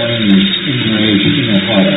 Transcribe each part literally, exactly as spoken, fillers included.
morning is Inmate Shinohara.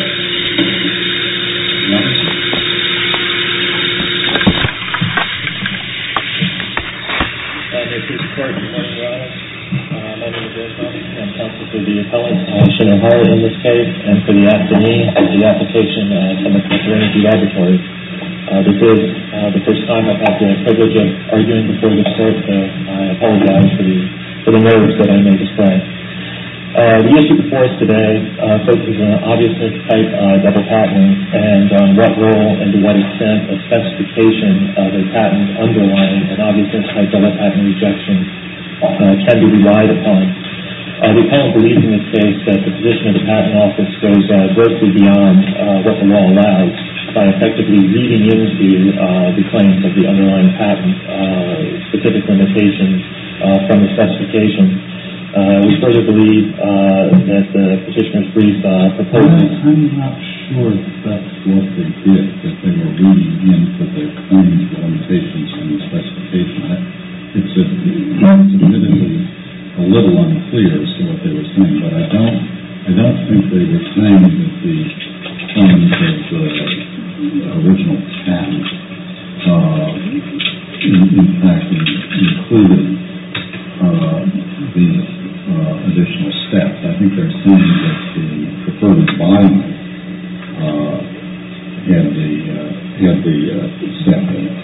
This is Court. Good morning, Your Honor. Uh, my name is Ed Thompson. I'm counsel for the appellant, uh, Shinohara, in this case, and for the afternoon of the application uh, from the Serenity Laboratories. Uh, this is uh, the first time I've had the privilege of arguing before this court, so I apologize for the, for the nerves that I may display. Uh, the issue before us today uh, focuses on obviousness type uh, double patenting and on what role and to what extent a specification of a patent underlying an obviousness type double patent rejection uh, can be relied upon. Uh, the appellant believes in this case that the position of the Patent Office goes uh, grossly beyond uh, what the law allows by effectively reading into uh, the claims of the underlying patent uh, specific limitations uh, from the specification. Uh, we further believe uh, that the petitioner's brief uh, proposes... I'm not sure if that's what they did, that they were reading into the claims, the limitations, and the specification. I, it's, a, it's admittedly a little unclear as to what they were saying, but I don't, I don't think they were saying that the claims of the original patent, uh, in, in fact, included uh, these uh, additional steps. I think they're saying that the preferred embodiment uh, had the uh, had the uh, step in it.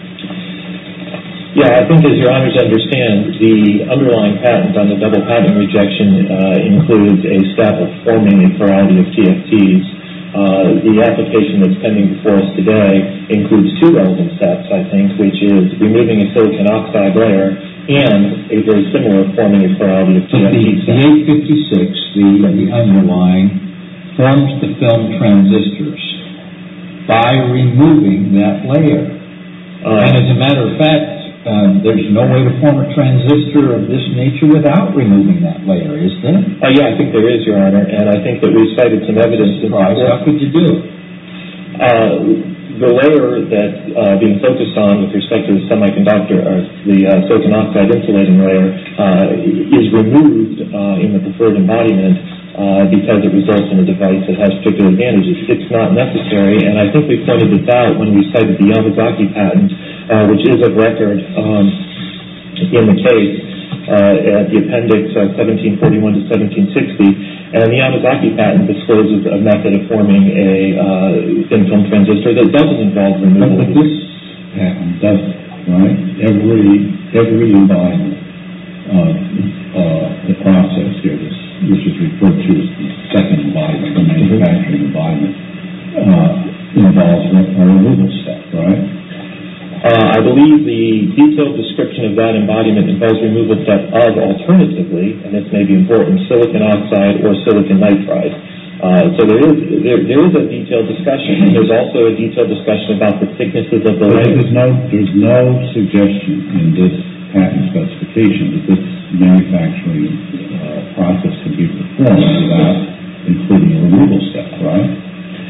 Yeah, I think as your honors understand, the underlying patent on the double patent rejection uh, includes a step of forming a plurality of T F Ts. Uh, the application that's pending before us today includes two relevant steps, I think, which is removing a silicon oxide layer and a very similar forming a plurality of T F Ts. The, the eight fifty-six, the, the underlying, forms the film transistors by removing that layer. Uh, and as a matter of fact, Uh, there's no way to form a transistor of this nature without removing that layer, is there? Uh, yeah, I think there is, Your Honor, and I think that we've cited some evidence. How could you do it? Uh, the layer that's uh, being focused on with respect to the semiconductor, or the uh, silicon oxide insulating layer, uh, is removed uh, in the preferred embodiment uh, because it results in a device that has particular advantages. It's not necessary, and I think we pointed this out when we cited the Yamazaki patent, Uh, which is of record um, in the case uh, at the appendix uh, seventeen forty-one to seventeen sixty, and the Yamazaki patent discloses a method of forming a uh, thin film transistor that doesn't involve removal. But this patent doesn't, right? Every every embodiment of uh, the process here, this, which is referred to as the second embodiment, the manufacturing embodiment, uh, involves a removal step, right? Uh, I believe the detailed description of that embodiment involves removal step of, alternatively, and this may be important, silicon oxide or silicon nitride. Uh, so there is there, there is a detailed discussion. There's also a detailed discussion about the thicknesses of the layers. There's no there's no suggestion in this patent specification that this manufacturing uh, process can be performed without including a removal step, right?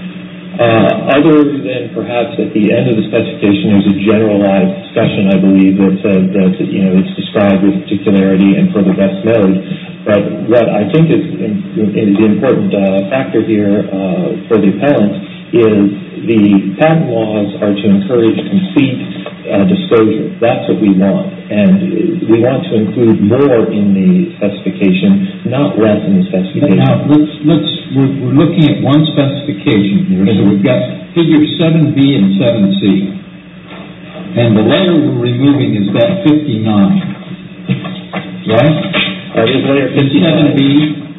Uh, other than perhaps at the end of the specification, there's a generalized discussion, I believe, that, uh, that you know, it's described with particularity and for the best mode. But what I think is, in, is the important uh, factor here uh, for the appellant is the patent laws are to encourage complete uh, disclosure. That's what we want. And we want to include more in the specification, not less in the specification. Now, let's, let's, we're, we're looking at one specification here. So we've got figure seven B and seven C. And the layer we're removing is that fifty-nine. Right? Uh, this layer fifty-nine. seven B.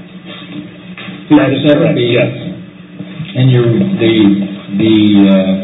That is correct, B, yes. And your, the, the, uh,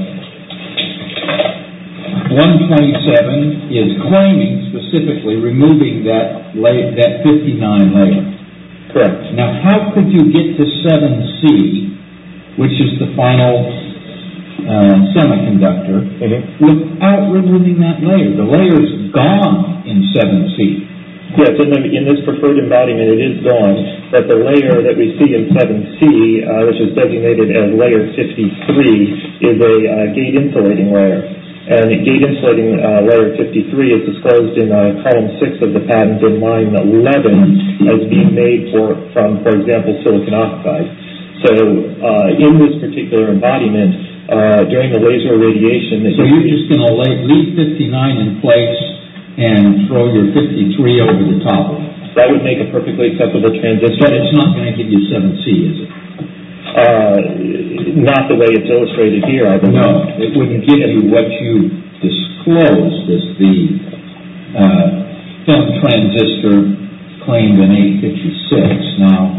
one twenty-seven is claiming specifically removing that layer, that fifty-nine layer. Correct. Now, how could you get to seven C, which is the final uh, semiconductor, mm-hmm. without removing that layer? The layer's gone in seven C. Yes, in, the, in this preferred embodiment, it is gone, but the layer that we see in seven C, uh, which is designated as layer fifty-three, is a uh, gate insulating layer. And gate insulating uh, layer fifty-three is disclosed in uh, column six of the patent in line eleven as being made for, from, for example, silicon oxide. So uh, in this particular embodiment, uh, during the laser irradiation... So you're just going to leave fifty-nine in place and throw your fifty-three over the top of it? That would make a perfectly acceptable transistor. But it's not going to give you seven C, is it? Uh, not the way it's illustrated here, I believe. No, it wouldn't give you what you disclosed as the uh, film transistor claimed in eight fifty-six. Now,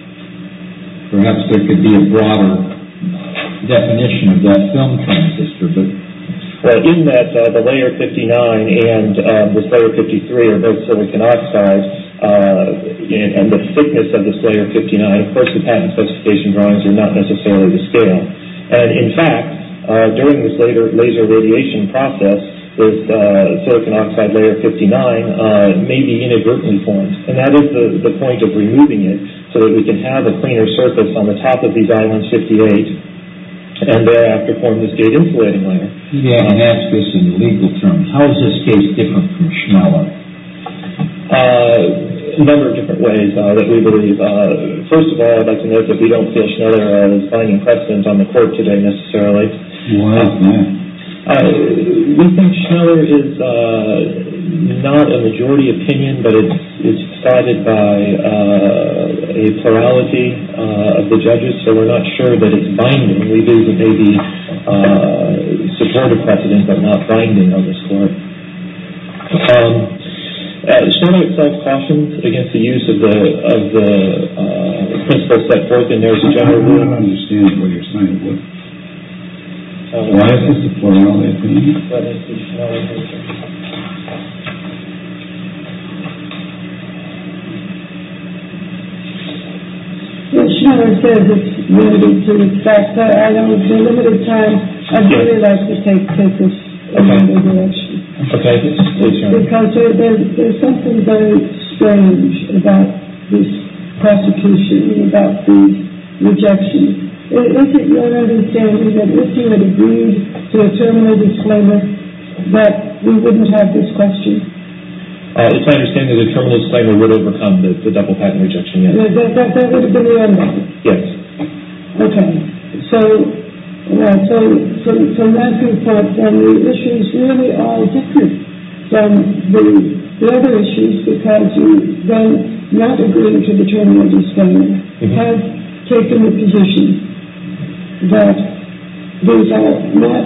perhaps there could be a broader definition of that film transistor, but... Well, in that uh, the layer fifty-nine and um, this layer fifty-three are both silicon oxide, uh, and, and the thickness of this layer fifty-nine, of course the patent specification drawings are not necessarily to scale. And in fact, uh, during this later laser radiation process, this uh, silicon oxide layer fifty-nine uh, may be inadvertently formed. And that is the, the point of removing it, so that we can have a cleaner surface on the top of these islands fifty-eight, and thereafter form this gate insulating layer. Yeah, and ask this in legal terms. How is this case different from Schneller? Uh, a number of different ways uh, that we believe. Uh, first of all, I'd like to note that we don't feel Schneller as binding precedent on the court today necessarily. Why is that? Uh, we think Schneller is uh, not a majority opinion, but it's, it's decided by uh, a plurality uh, of the judges, so we're not sure that it's binding. We believe it may be uh, supportive precedent, but not binding on this court. Um, uh, Schneller itself cautions against the use of the of the uh, principles set forth in there as a general rule. I don't understand what you're saying. What? Uh, Why is this a plurality opinion? That is the Schneller version. Well, Schneller says it's limited to its facts. I know it's a limited time. I'd really like to take, take this in another direction. Okay, please, Sharon. Because there, there, there's something very strange about this prosecution, about these rejections. Is it your understanding that if you had agreed to a terminal disclaimer, that we wouldn't have this question? Uh, it's my understanding that the terminal disclaimer would overcome the, the double patent rejection, yes. That, that, that would have been the end of it? Yes. Okay. So, right, so, so from that viewpoint, then the issues really are different from the, the other issues, because you then, not agreeing to the terminal disclaimer, mm-hmm. have taken the position that these are not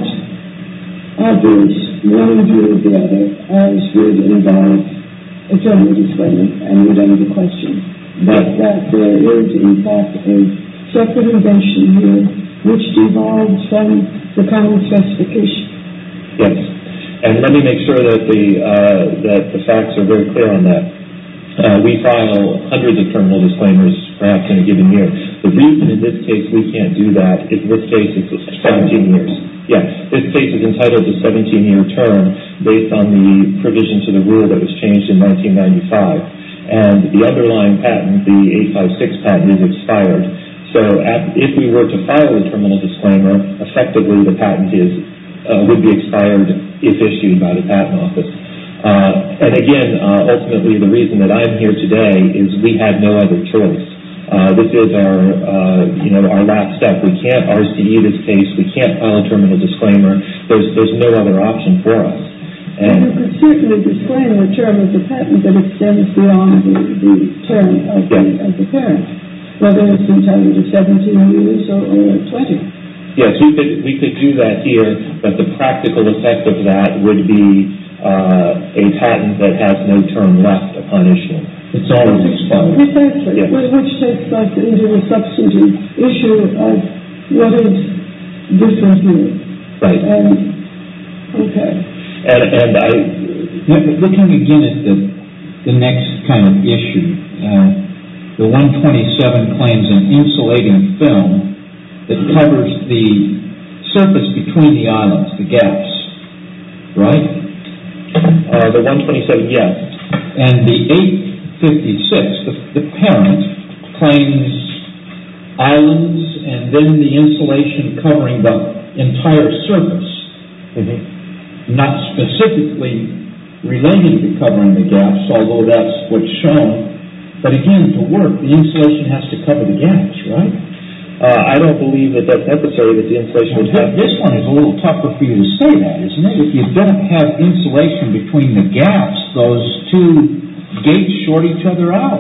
obvious, one in view of the other, as would involve a terminal disclaimer, and would end the question. But that there is, in fact, a separate invention here which devolves from the common specification. Yes, and let me make sure that the uh, that the facts are very clear on that. Uh, we file hundreds of terminal disclaimers, perhaps in a given year. The reason in this case we can't do that is this case is seventeen years. Yes, this case is entitled to seventeen-year term based on the provision to the rule that was changed in nineteen ninety-five. And the underlying patent, the eight fifty-six patent, is expired. So at, if we were to file a terminal disclaimer, effectively the patent is uh, would be expired if issued by the Patent Office. Uh, and again, uh, ultimately, the reason that I'm here today is we had no other choice. Uh, this is our, uh, you know, our last step. We can't R C E this case. We can't file a terminal disclaimer. There's, there's no other option for us. And you could certainly disclaim the term of the patent that extends beyond the, the term of, yes. the, of the parent, whether it's entitled to seventeen years or, or twenty. Yes, we could we could do that here, but the practical effect of that would be Uh, a patent that has no term left upon issuance. It's already expired. Precisely, yes. Which takes us into the substantive issue of what is different here. Right. And, okay. And, and I... Looking again at the, the next kind of issue, uh, the one twenty-seven claims an insulating film that covers the surface between the islands, the gaps, right? Uh, the one twenty-seven, yes. And the eight fifty-six, the, the parent, claims islands and then the insulation covering the entire surface. Mm-hmm. not specifically relating to covering the gaps, although that's what's shown. But again, to work, the insulation has to cover the gaps, right? Uh, I don't believe that that's necessary, that the insulation would have... This one is a little tougher for you to say that, isn't it? If you don't have insulation between the gaps, those two gates short each other out.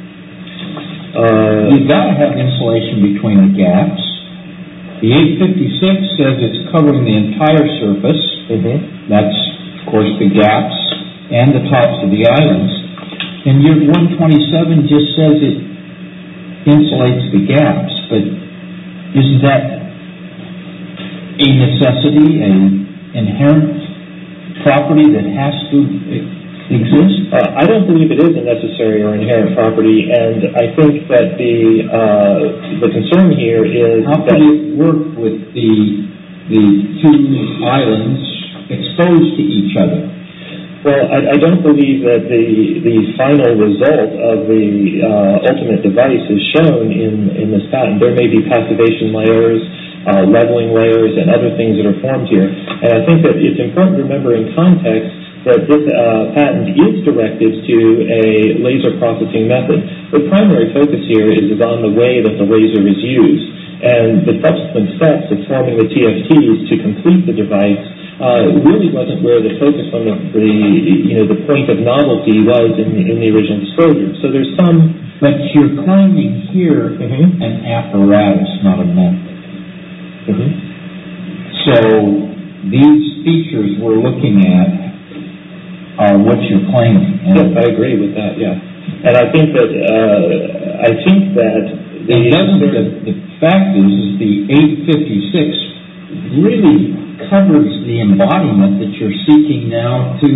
Uh, You've got to have insulation between the gaps. The eight fifty-six says it's covering the entire surface. mm-hmm. That's, of course, the gaps and the tops of the islands. And your one twenty-seven just says it insulates the gaps, but isn't that a necessity, an inherent property that has to exist? Uh, I don't believe it is a necessary or inherent property, and I think that the uh, the concern here is how could it work with the the two islands exposed to each other? Well, I, I don't believe that the the final result of the uh, ultimate device is shown in, in this patent. There may be passivation layers, uh, leveling layers, and other things that are formed here. And I think that it's important to remember in context that this uh, patent is directed to a laser processing method. The primary focus here is on the way that the laser is used. And the subsequent steps of forming the T F Ts to complete the device Uh, really wasn't where the focus on the, the you know the point of novelty was in the, in the original disclosure. So there's some, but you're claiming here mm-hmm. an apparatus, not a method. Mm-hmm. So these features we're looking at are what you're claiming. Yes, I agree with that. Yeah, and I think that uh, I think that the, doesn't the, the fact is, is the eight fifty-six really covers the embodiment that you're seeking now to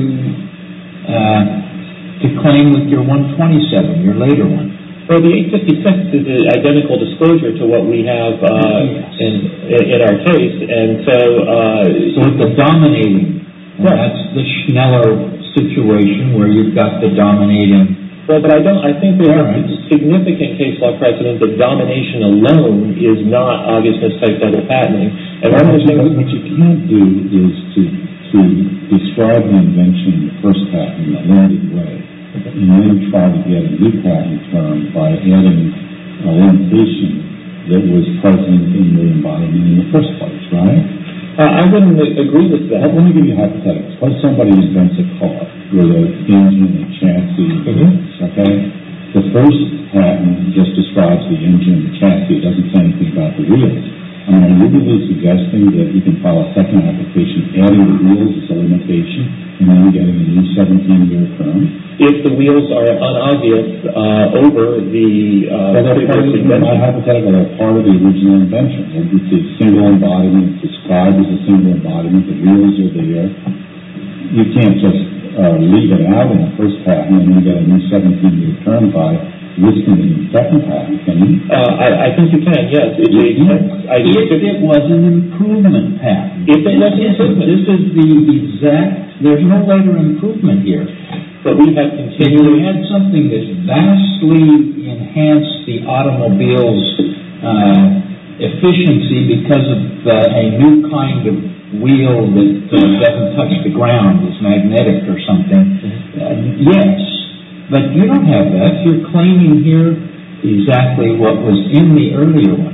uh, to claim with your one twenty-seven, your later one. Well, the eight fifty-six is an identical disclosure to what we have uh, yes. in in our case, and so uh, so it's the dominating. And right. That's the Schneller situation where you've got the dominating. Well, but I don't. I think there's right. a significant case law precedent that domination alone is not obviousness type double patenting. And well, one of the what, you, things what you can't do is to to describe the invention in the first patent in a limited way, and then try to get a new patent term by adding a limitation that was present in the embodiment in the first place, right? Uh, I wouldn't agree with that. Let me give you a hypothetical. Suppose somebody invents a car with an engine and chassis, mm-hmm. okay? The first patent just describes the engine and the chassis. It doesn't say anything about the wheels. I mean, are you really suggesting that you can file a second application adding the wheels as a limitation and then getting a new seventeen-year term? If the wheels are unobvious uh, over the uh, well, they're part of the, my hypothetical, they're part of the original invention. It's a single embodiment. It's described as a single embodiment. The wheels are there. You can't just uh, leave it out in the first patent and then get a new seventeen-year term by listing it in the second patent, can you? Uh, I, I think you can, yes. It's a, I, if it was an improvement patent. If it was an improvement. This is the exact, there's no later improvement here. But we have continued. If we had something that vastly enhanced the automobile's uh, efficiency because of uh, a new kind of wheel that uh, doesn't touch the ground, is magnetic or something, mm-hmm. uh, yes. But you don't have that. You're claiming here exactly what was in the earlier one.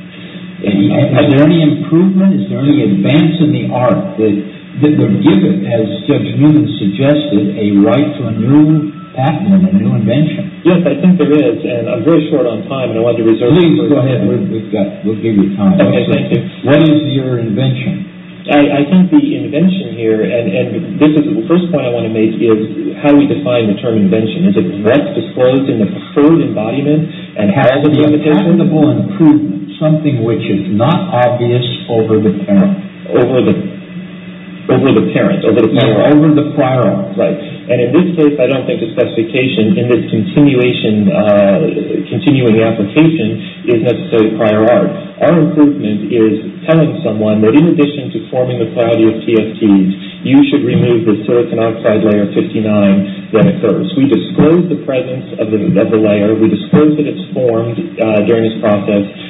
Is there any improvement? Is there any advance in the art that, that would give it, as Judge Newman suggested, a right to a new patent and a new invention? Yes, I think there is, and I'm very short on time, and I wanted to reserve... Please, go ahead. We've, we've got, we'll give you time. Okay, thank you. What is your invention? I, I think the invention here, and, and this is the first point I want to make, is how we define the term invention. Is it what's disclosed in the preferred embodiment and how the limitations? Patentable improvement, something which is not obvious over the parent. Over the over the parent, over the prior yeah, over the prior right. And in this case, I don't think the specification in this continuation, uh, continuing application is necessarily prior art. Our improvement is telling someone that in addition to forming the plurality of T F Ts, you should remove the silicon oxide layer fifty-nine that occurs. We disclose the presence of the, of the layer. We disclose that it's formed uh, during this process.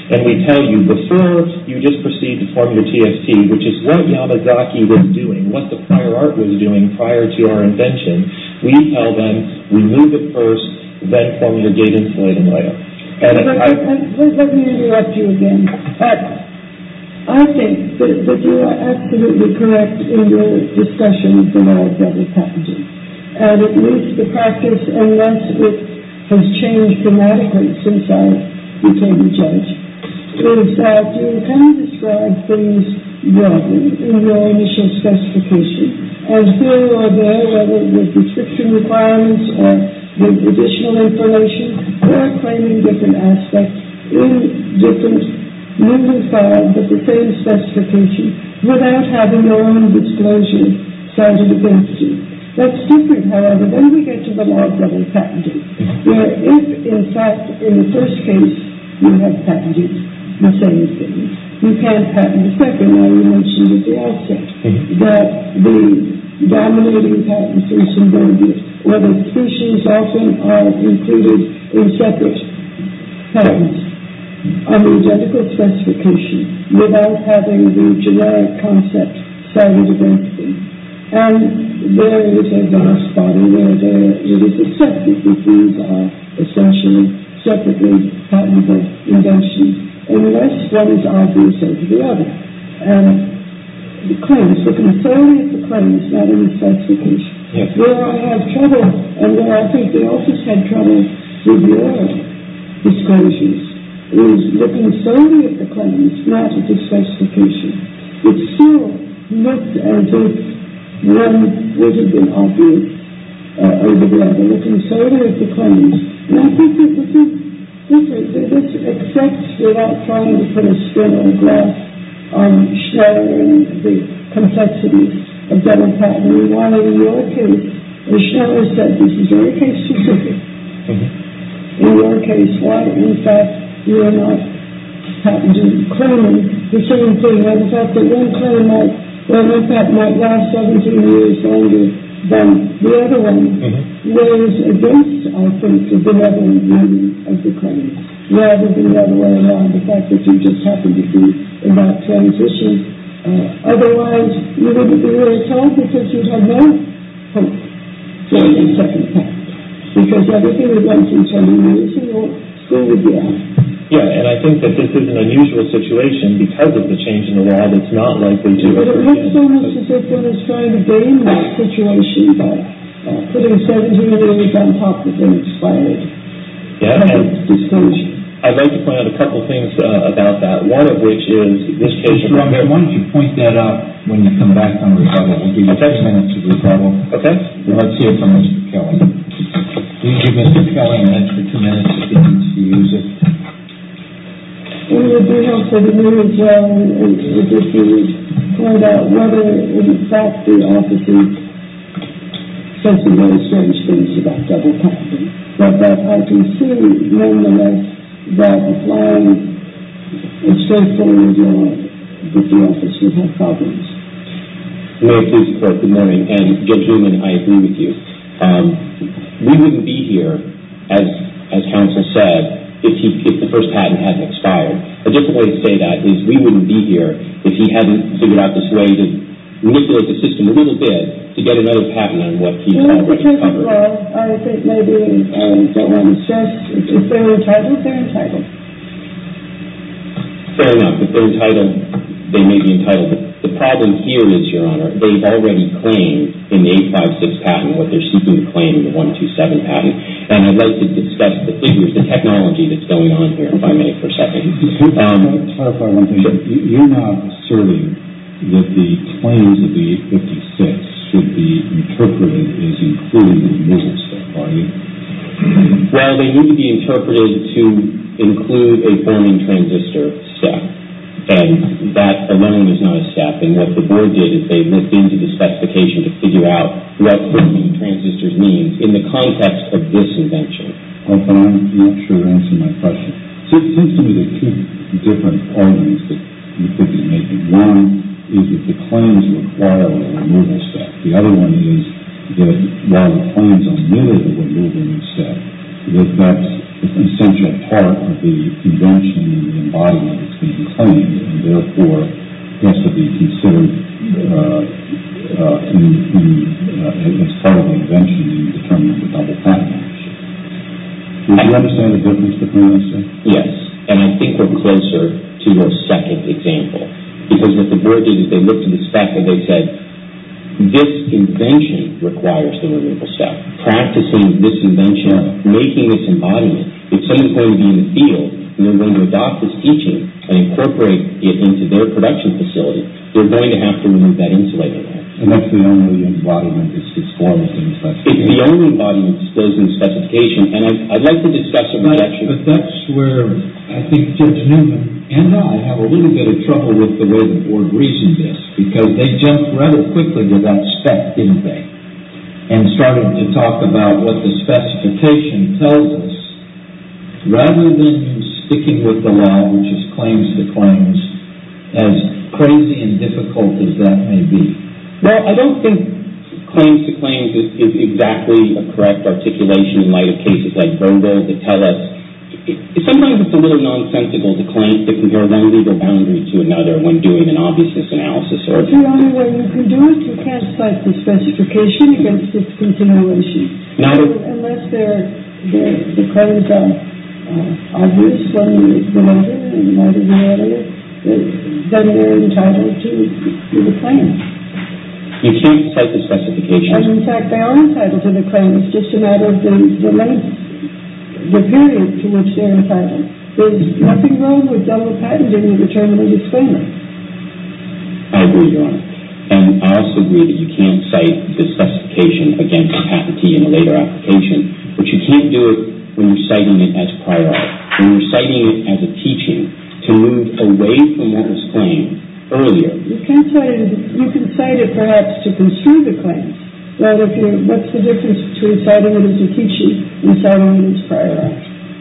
and we tell you before you just proceed to form your T F T, which is what Yamazaki was doing, what the prior art was doing prior to our invention, we tell them, remove it first, then form your gate insulating layer. And let, I, let, let me interrupt you again. Uh, I think that, that you are absolutely correct in your discussion of the law of double patenting. And at least the practice, unless it has changed dramatically since I became a judge, is that you can describe things broadly in your initial specification, and here or there, whether with description requirements or with additional information, or claiming different aspects in different newly filed but the same specification without having your own disclosure cited against you. That's different, however. Then we get to the law of double patenting, where if, in fact, in the first case you have patented the same thing, you can't patent the second. Now, you mentioned at the outset that the dominating patents in Symbiosis, or the species often are included in separate patents on the identical specification without having the generic concept cited against them. And there is a vast body where there, it is accepted that these are essentially separately patentable inventions, unless one is obvious over the other. And the claims, looking solely at the claims, not in the specification. Yes. Where I have trouble, and where I think the office had trouble with your disclosures, is looking solely at the claims, not at the specification. It still looked as if one would have been obvious uh, over the other, looking solely at the claims. And I think that this is, this, is, this accepts, without trying to put a spin or a glass on Schneller and the complexities of double patenting, while in your case, as Schneller said, this is very case specific. Mm-hmm. In your case, why, in fact, you are not patenting, claiming the same thing. Now, the fact that one claim might, well, one patent might last seventeen years longer than the other one, mm-hmm. weighs against, I think, the benevolent meaning of the claim, rather than the other way around, the fact that you just happen to be in that transition. Uh, otherwise, you wouldn't be really told, because you'd have no hope for a second patent, because everything would run through twenty years and your school would be out. Yeah, and I think that this is an unusual situation because of the change in the law that's not likely to... But it looks almost as if one is trying to game that situation by uh, putting seventeen years on top of an expired yeah, and disclosure. I'd like to point out a couple things uh, about that, one of which is this case... Mister Rumsfeld, why don't you point that out when you come back on rebuttal? We'll give you okay. three minutes of rebuttal. Okay. Let's hear from Mister Kelly. Please give Mister Kelly an extra two minutes if he needs to use it. It would be helpful to me as well if you would point out whether, in fact, the officers said some very strange things about double patenting, but that I can see, nonetheless, that applying a straightforward law that the office would have problems. May it please the Court, good morning. And Judge Newman, I agree with you. Um, we wouldn't be here, as as counsel said, if, he, if the first patent hadn't expired. A different way to say that is we wouldn't be here if he hadn't figured out this way to manipulate the system a little bit to get another patent on what he's well, already covered. Well, I think maybe I don't want to stress, if they're entitled, they're entitled. Fair enough. If they're entitled, they may be entitled. But the problem here is, Your Honor, they've already claimed in the eight five six patent what they're seeking to claim in the one two seven patent. And I'd like to discuss the figures, the technology that's going on here, if I may, for a second. Um, clarify one thing. Sure. You're not asserting that the claims of the eight fifty-six should be interpreted as including the removal step, are you? Well, they need to be interpreted to include a forming transistor step. And that alone is not a step. And what the board did is they looked into the specification to figure out what forming transistors means in the context of this invention. Well, but I'm not sure you're answering my question. So it seems to me there are two different arguments that you could be making. One is that the claims require a removal step. The other one is that while the claims omitted a removal step, that that's an essential part of the invention and the embodiment that's being claimed, and therefore has to be considered uh, uh, in, in, uh, as part of the invention in determining the double patent ownership. Do you understand the difference between those two? Yes, and I think we're closer to your second example, because what the board did is they looked at the spec and they said, this invention requires the removal step. Practicing this invention, making this embodiment, if someone's going to be in the field and they're going to adopt this teaching and incorporate it into their production facility, they're going to have to remove that insulator layer. And that's the only embodiment that's disclosed in the specification? It's the only embodiment disclosed in the specification, and I'd, I'd like to discuss a rejection. But, but that's where I think Judge Newman and I have a little bit of trouble with the way the board reasoned this, because they jumped rather quickly to that spec, didn't they? And started to talk about what the specification tells us, rather than sticking with the law, which is claims to claims, as crazy and difficult as that may be. Well, I don't think claims to claims is, is exactly a correct articulation in light of cases like Vogel that tell us it, it, sometimes it's a little nonsensical to claim to compare one legal boundary to another when doing an obviousness analysis. Or the only way you can do it, you can't cite the specification against its continuation. Not so, unless they're, they're, the claims are uh, obvious when the later and might have been earlier, then they're entitled to, to the claim. You can't cite the specification. And in fact, they are entitled to the claim. It's just a matter of the, the length, the period to which they're entitled. There's nothing wrong with double patenting the terminal disclaimer. I agree, Your Honor. And I also agree that you can't cite the specification against the patentee in a later application, but you can't do it when you're citing it as prior art. When you're citing it as a teaching to move away from what was claimed earlier. You can cite it, you can cite it perhaps to construe the claims. Well, if you're, what's the difference between citing it as a teaching and citing it as prior art?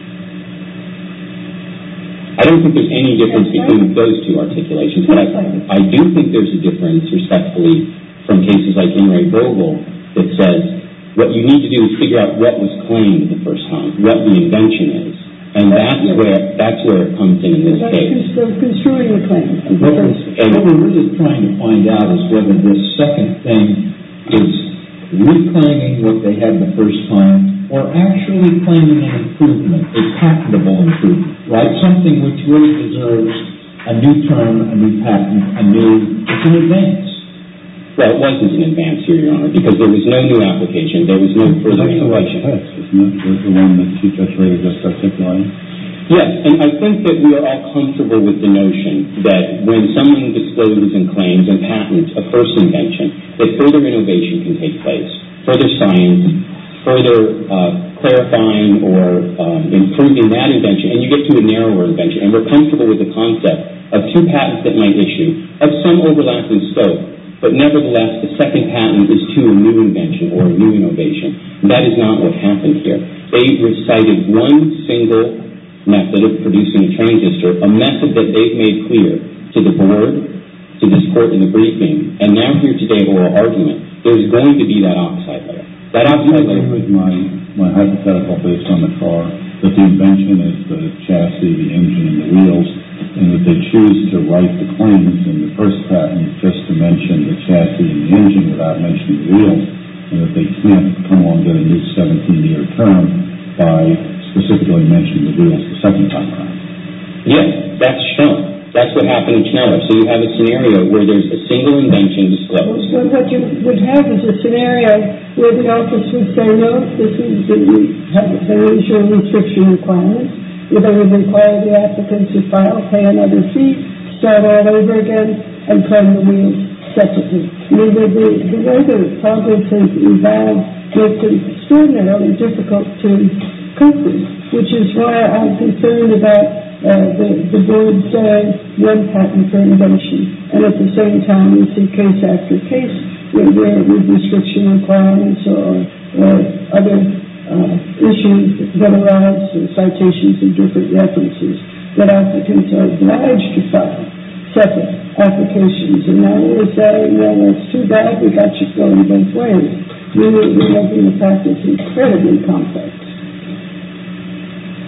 I don't think there's any difference That's between right. those two articulations, but I, I do think there's a difference, respectfully, from cases like In re Vogel that says what you need to do is figure out what was claimed the first time, what the invention is. And that's yes. where that's where it comes in in this that's case. So construing the claim. What, and what we're really trying to find out is whether this second thing is reclaiming what they had the first time or actually claiming an improvement, a patentable improvement, right? Something which really deserves a new term, a new patent, a new, it's an advance. Well, it wasn't an advance here, Your Honor, because there was no new application. There was no further innovation. That's the right text, isn't it? The one that Chief Judge Rader just articulated? Yes, and I think that we are all comfortable with the notion that when someone discloses and claims and patents a first invention, that further innovation can take place, further science, further uh, clarifying or um, improving that invention, and you get to a narrower invention. And we're comfortable with the concept of two patents that might issue of some overlapping scope. But nevertheless, the second patent is to a new invention or a new innovation. That is not what happened here. They recited one single method of producing a transistor, a method that they've made clear to the board, to this court in the briefing, and now here today oral argument. There's going to be that oxide layer. That oxide layer. I agree with my, my hypothetical based on the car, that the invention is the chassis, the engine, and the wheels, and that they choose to write the claims in the first patent just to mention the chassis and the engine without mentioning the wheels, and that they can't come along and get a new seventeen-year term by specifically mentioning the wheels the second time around. Yes, that's shown. That's what happened in Schneller. So you have a scenario where there's a single invention disclosed. Well, what you would have is a scenario where the office would say, no, this is the, the usual restriction requirements, where they would require the applicant to file, pay another fee, start all over again, and claim the wheels separately. I mean, the, the, the way the progress has evolved makes it extraordinarily difficult to cope with, which is why I'm concerned about Uh, the, the board saying one patent for innovation, and at the same time we see case after case where there with restriction requirements or, or other uh, issues that arise, citations of different references, that applicants are obliged to file separate applications. And now we're saying, well, that's too bad, we got you going both ways. We're, we're making the practice incredibly complex.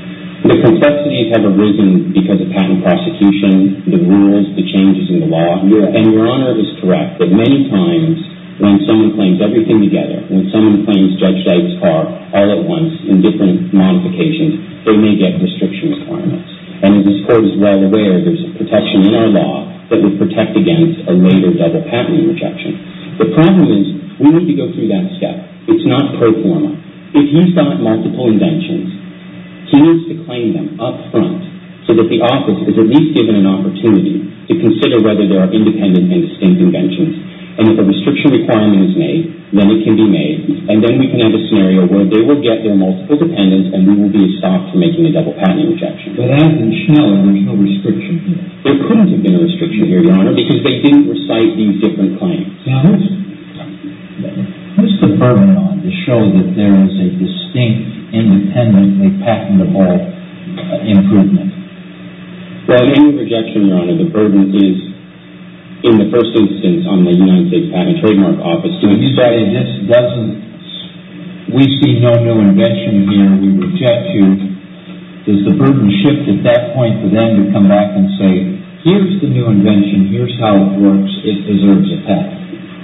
The complexities have arisen because of patent prosecution, the rules, the changes in the law. Yeah. And Your Honor is correct that many times when someone claims everything together, when someone claims Judge Dyke's car all at once in different modifications, they may get restriction requirements. And as this Court is well aware, there's a protection in our law that would protect against a later double patenting rejection. The problem is we need to go through that step. It's not pro forma. If he's got multiple inventions, he needs to claim them up front so that the office is at least given an opportunity to consider whether there are independent and distinct inventions. And if a restriction requirement is made, then it can be made. And then we can have a scenario where they will get their multiple dependents and we will be stopped from making a double patenting rejection. But as in Schneller, there's no restriction here. There couldn't have been a restriction here, Your Honor, because they didn't recite these different claims. Now, who's, who's the burden on to show that there is a distinct, independently patentable uh, improvement? Well, in any rejection, Your Honor, the burden is, in the first instance, on the United States Patent and Trademark Office. So you say this doesn't, we see no new invention here, we reject you. Does the burden shift at that point for them to come back and say, here's the new invention, here's how it works, it deserves a patent?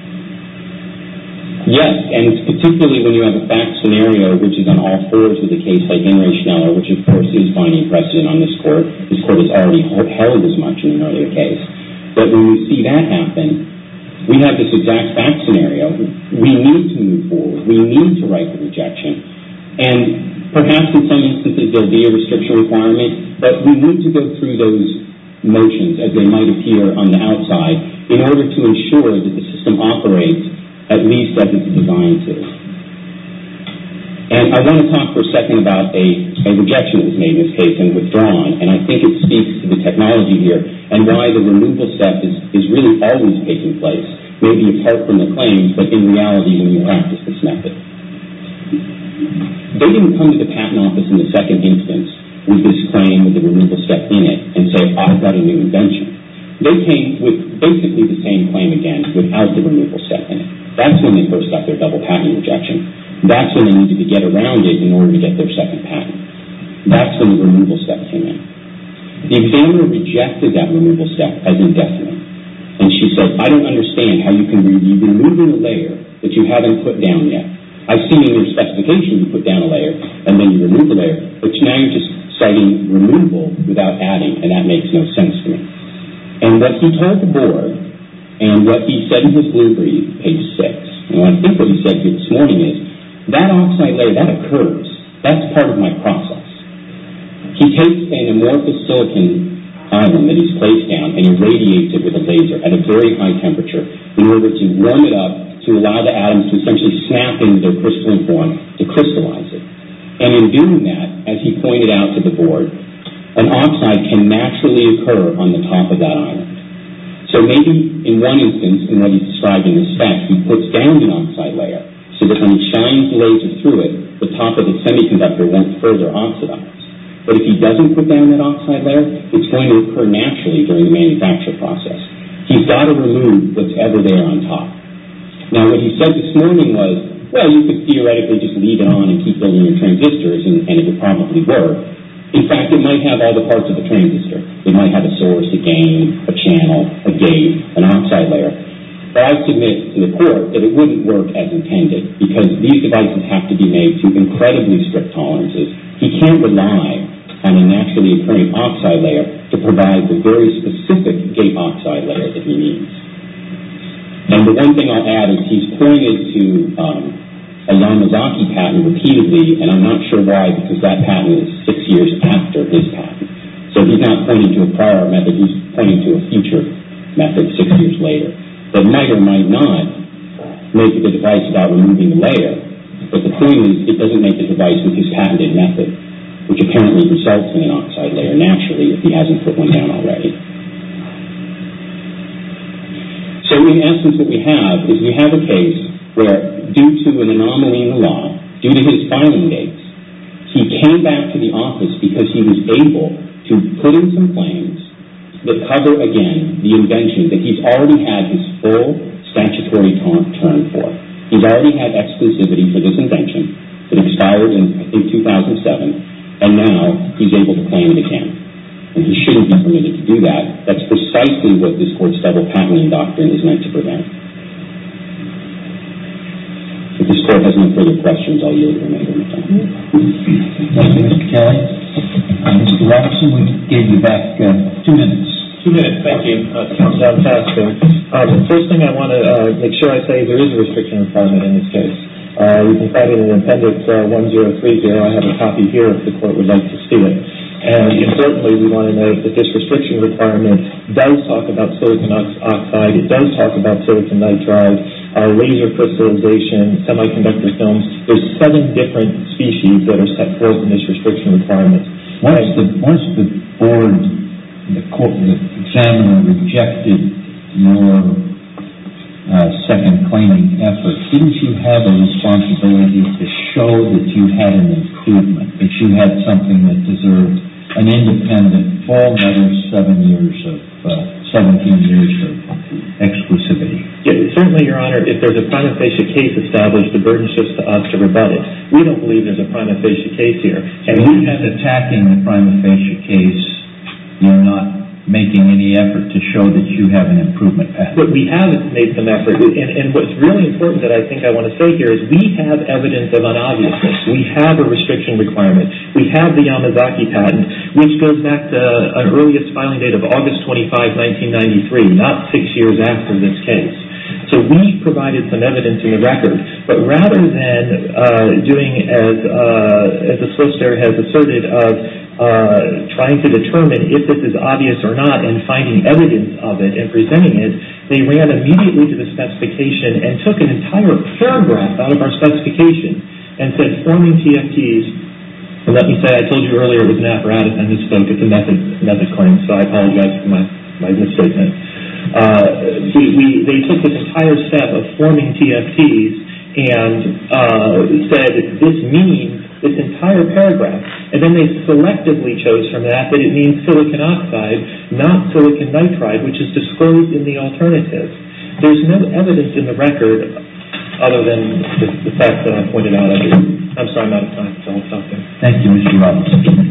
Yes, and particularly when you have a fact scenario which is on all fours with a case like Henry Schneller, which of course is binding precedent on this Court. This Court has already held as much in an earlier case. But when we see that happen, we have this exact fact scenario. We need to move forward. We need to write the rejection. And perhaps in some instances there'll be a restriction requirement, but we need to go through those motions as they might appear on the outside in order to ensure that the system operates at least as it's designed to. And I want to talk for a second about a, a rejection that was made in this case and withdrawn, and I think it speaks to the technology here and why the removal step is, is really always taking place, maybe apart from the claims, but in reality when you practice this method. They didn't come to the Patent Office in the second instance with this claim with the removal step in it and say, I've got a new invention. They came with basically the same claim again without the removal step in it. That's when they first got their double patent rejection. That's when they needed to get around it in order to get their second patent. That's when the removal step came in. The examiner rejected that removal step as indefinite. And she said, I don't understand how you can be removing a layer that you haven't put down yet. I've seen in your specification you put down a layer and then you remove a layer, but now you're just citing removal without adding, and that makes no sense to me. And what he told the board, and what he said in his blue brief, page six, and I think what he said here this morning is, that oxide layer, that occurs. That's part of my process. He takes an amorphous silicon island that he's placed down and irradiates it with a laser at a very high temperature in order to warm it up to allow the atoms to essentially snap into their crystalline form to crystallize it. And in doing that, as he pointed out to the board, an oxide can naturally occur on the top of that island. So maybe in one instance, in what he's described in the spec, he puts down the oxide layer so that when he shines the laser through it, the top of the semiconductor won't further oxidize. But if he doesn't put down that oxide layer, it's going to occur naturally during the manufacture process. He's got to remove what's ever there on top. Now, what he said this morning was, well, you could theoretically just leave it on and keep building your transistors, and, and it would probably work. In fact, it might have all the parts of a transistor. It might have a source, a gain, a channel, a gate, an oxide layer. But I submit to the court that it wouldn't work as intended because these devices have to be made to incredibly strict tolerances. He can't rely on a naturally occurring oxide layer to provide the very specific gate oxide layer that he needs. And the one thing I'll add is he's pointed to um, a Yamazaki patent repeatedly, and I'm not sure why, because that patent is six years after his patent. So he's not pointing to a prior method, he's pointing to a future method six years later. That might or might not make the device about removing the layer, but the point is it doesn't make the device with his patented method, which apparently results in an oxide layer naturally if he hasn't put one down already. So in essence what we have is we have a case where, due to an anomaly in the law, due to his filing dates, he came back to the office because he was able to put in some claims that cover, again, the invention that he's already had his full statutory term for. He's already had exclusivity for this invention that expired in, I think, two thousand seven, and now he's able to claim it again. And he shouldn't be permitted to do that. That's precisely what this court's double patenting doctrine is meant to prevent. If this court has no further questions, I'll yield the remainder of my time. Thank you, Mister Kelly. Uh, Mister Robinson, we gave you back uh, two minutes. Two minutes, thank you. Uh, to come down faster. Uh, the first thing I want to uh, make sure I say, there is a restriction requirement in this case. Uh, you can find it in Appendix uh, one zero three zero. I have a copy here if the court would like to see it. And importantly, we want to note that this restriction requirement does talk about silicon oxide. It does talk about silicon nitride, uh, laser crystallization, semiconductor films. There's seven different species that are set forth in this restriction requirement. Once the, once the board, the court, the examiner rejected your uh, second claiming effort, didn't you have a responsibility to show that you had an improvement, that you had something that deserved an independent, full another seven years of, uh, seventeen years of exclusivity? Yeah, certainly, Your Honor, if there's a prima facie case established, the burden shifts to us to rebut it. We don't believe there's a prima facie case here. And we have attacking the prima facie case, you're not making any effort to show that you have an improvement path. But we have made some effort, and, and what's really important that I think I want to say here is we have evidence of unobviousness. We have a restriction requirement. We have the Yamazaki patent, which goes back to an earliest filing date of August twenty-fifth, nineteen ninety-three, not six years after this case. So we provided some evidence in the record, but rather than uh, doing as uh, as the solicitor has asserted of uh, trying to determine if this is obvious or not and finding evidence of it and presenting it, they ran immediately to the specification and took an entire paragraph out of our specification and said forming T F Ts. And let me say, I told you earlier it was an apparatus and misspoke. It's a method method claim, so I apologize for my, my misstatement. Uh, we, we, they took this entire step of forming T F Ts and uh, said this means this entire paragraph, and then they selectively chose from that that it means silicon oxide, not silicon nitride, which is disclosed in the alternative. There's no evidence in the record other than the, the fact that I pointed out. I'm sorry, I'm out of time, so I'll stop there. Thank you, Mister Robinson.